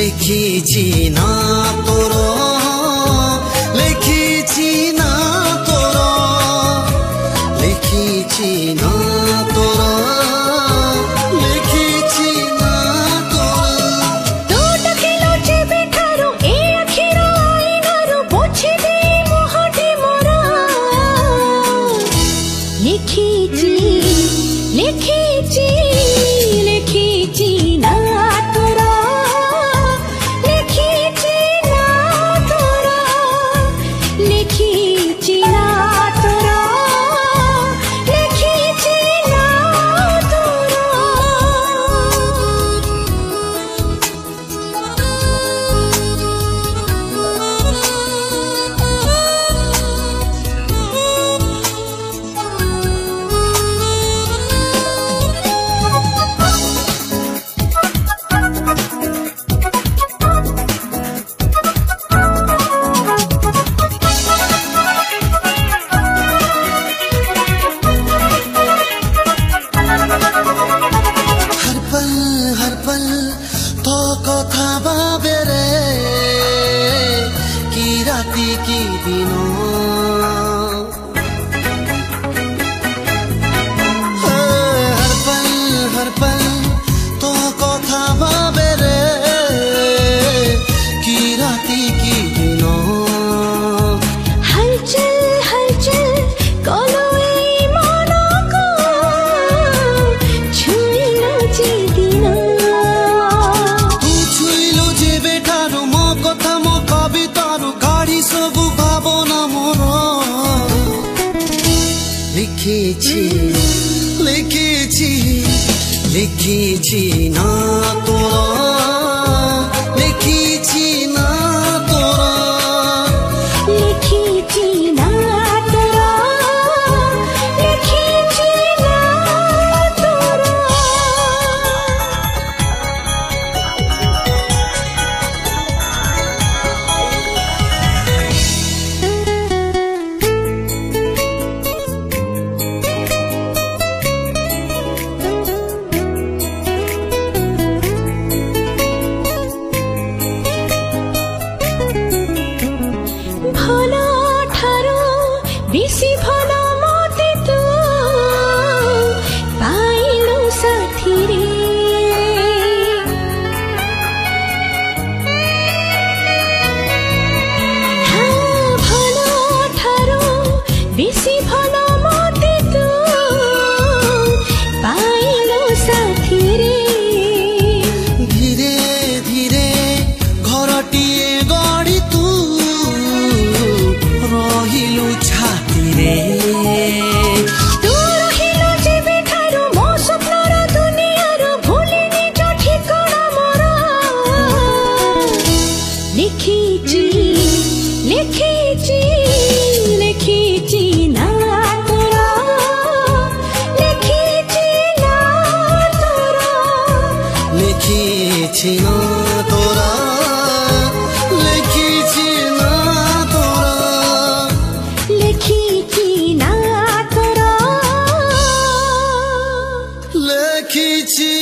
লিখিছি না তোর লিখিছি না তোর লিখিছি না তোর লিখিছি না তোর তোটাকে লুচে বেঠারো এ আখির আইনারো পছে দে মোহটি মোরা লিখিছি লিখিছি লিখিছি না তোরা লিখিছি না তোরা লিখিছি না তোরা লিখিছি না हर पल तो कथा भावे रे की राती की दिनों हर पल तो कथा भावे रे की राती की दिनों हलचल हलचल कलो এই মনকো ছুঁইলো যে দিন तू छुइलो जे बेठारो मो कथा मो कवितारो गाड़ी सबु भावना मोर लिखिछि लिखिछि लिखिछि ना तोरा लिखिछि ना तोरा লিখিছি না তোরা লিখিছি না তোরা ভালো ঠারো বেশি ভালো মতে তো পাইলো সাথী রে ভালো ঠারো বেশি ভালো মতে তো পাইলো সাথী রে धीरे धीरे घरटिए गढ़ी तू रहिलु छाती रे तू रहिलो जे बेठारो मो स्वप्नर दुनियार भूली निज ठिकाना मोर लिखिछि लिखिछि लिखिछि ना तोरा लिखिछि ना तोरा लिखिछि ना तोरा लिखिछि ना तोरा लिखिछि ना तोरा लिखिछि